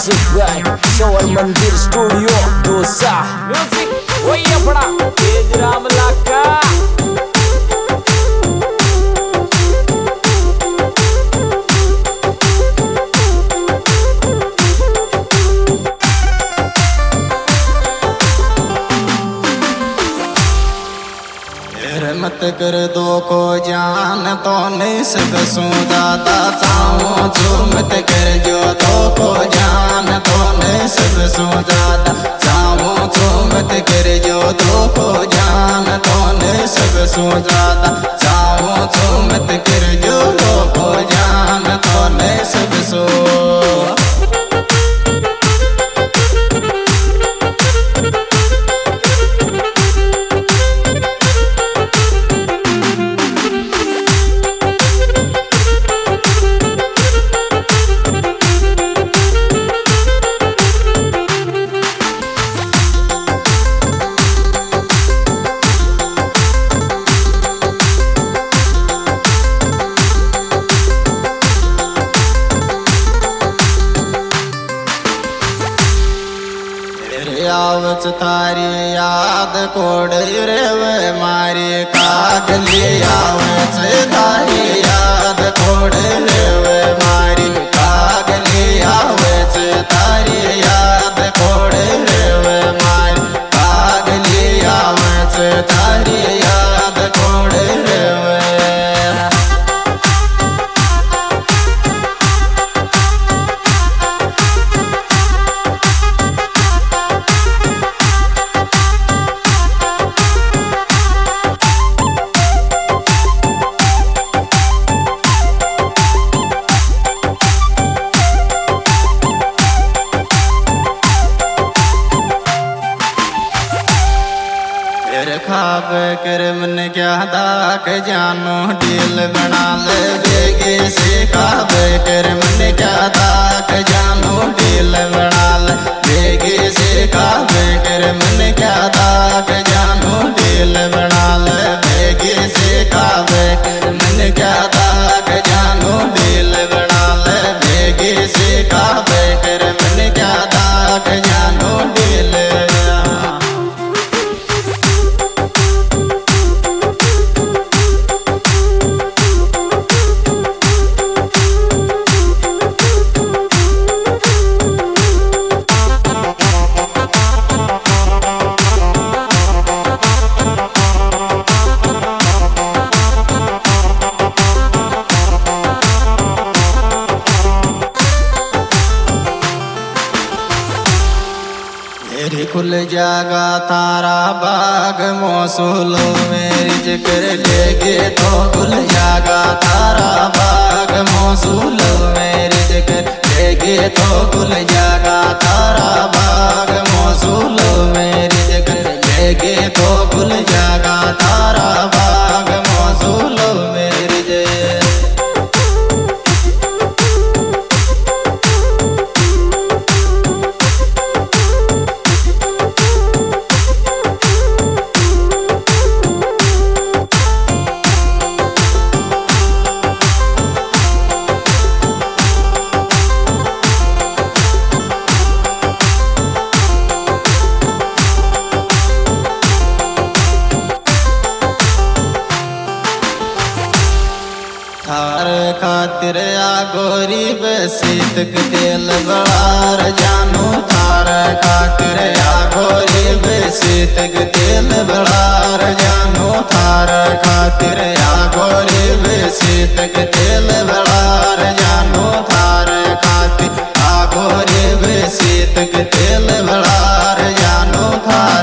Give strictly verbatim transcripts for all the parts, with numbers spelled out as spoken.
Music by शोर मंदिर studio dosa music वही है बड़ा तेज राम लाका। मत कर दो को जान तो नहीं सब सो जाता चाहूँ जो मत कर जो दो को जान तो नहीं सब सो जाता चाहूँ जो मत कर जो दो को जान तो नहीं सब सो जाता चाहूँ जो मत कर जो दो को जान तो नहीं सब सो। आवच तारी याद कोड रे मारी कागली आवच तारी याद कोड रे मारी कागली आवच तारी याद कोड रे मारी कागली आवच तारी याद कोड रे। खाब कर मन क्या दाक जानो दिल बना ले बेगे से खाब कर मन क्या दाक जानो दिल बना ले बेगे से खाब कर मन क्या दाक जानो दिल बना ले बेगे से खाब कर मन क्या दाक जानो दिल बना ले बेगे से खाब कर मन क्या दाक जानो दिल। मेरी खुल जागा तारा बाग मौसूलो मेरी जिक्र लेगे तो खुल जागा तारा बाग मौसूलो मेरी जिक्र लेगे तो खुल जागा तारा बाग मौसूलो मेरी जिक्र लेगे तो खुल जागा तारा बाग मौसूलो मेरी जिक्र। थार खातिर आ गोरी बसीत दिल बड़ार जानू थार खातिर आ गोरी बसीत दिल बड़ार जानू थार खातिर आ गोरी बसीत दिल बड़ार जानू थार खातिर आ गोरी बसीत दिल बड़ार जानू थार।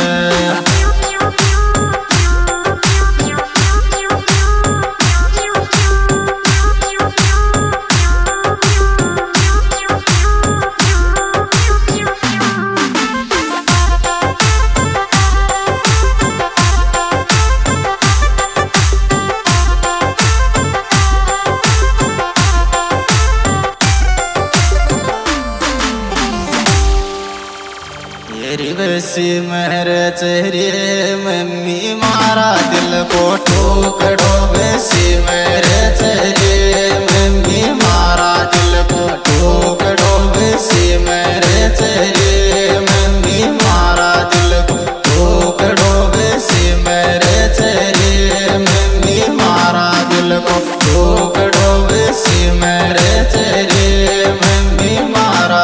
बसी महर चेहरे मम्मी मारा दिल को ठोकड़ो बसी महर चेहरे मम्मी मारा दिल को ठोकड़ो बसी। चेरे मम्मी मारा दिल को टुकड़ो बेसी मेरे चेरे मम्मी मारा दिल को टुकड़ो बेसी मेरे चेरे मम्मी मारा।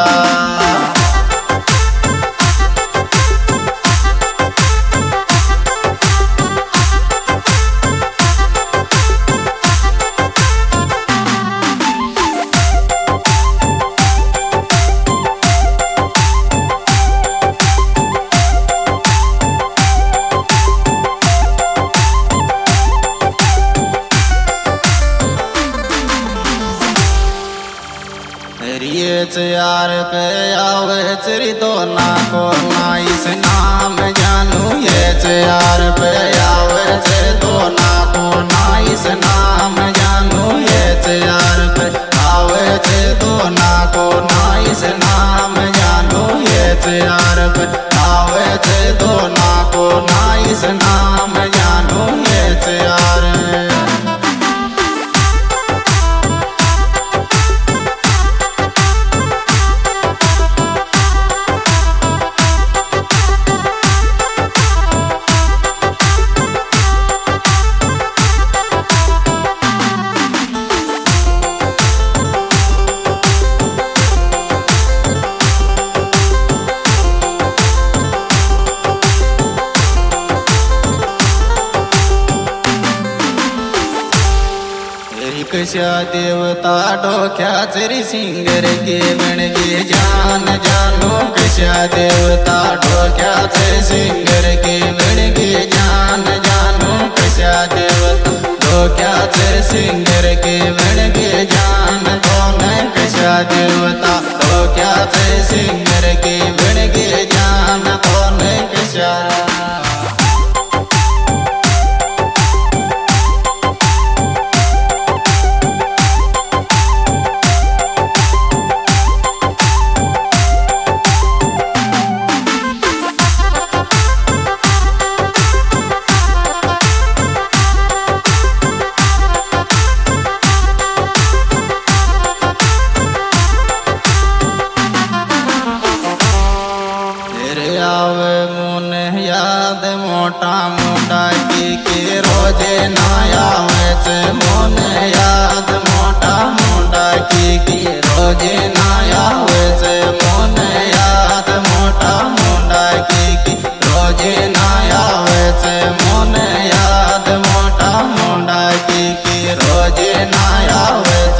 ये यार पे आवे चरी तो ना को ना इस नाम जानू ये यार पे आवे चे तो ना को ना इस नाम जानू ये यार पे आवे चे तो ना को ना इस नाम जानू ये यार पे आवे चे तो ना को ना इस नाम जानू ये यार। कशा देवता डोक्या चरी सिंगर के बनगे जान जानो कशा देवता डोक्या चरी सिंगर के बनगे जान जानो कशा देवता डोक्या चरी सिंगर के बनगे जान कौन कशा देवता डोक्या चरी सिंगर के बनगे जान कौन कशा। आवे मुन याद मोटा मोटा की के रोजे ना आवे चे मुन याद मोटा मोटा की के रोजे ना आवे चे मुन याद मोटा मोटा की के रोजे ना आवे चे मुन याद मोटा मोटा की के रोजे ना आवे।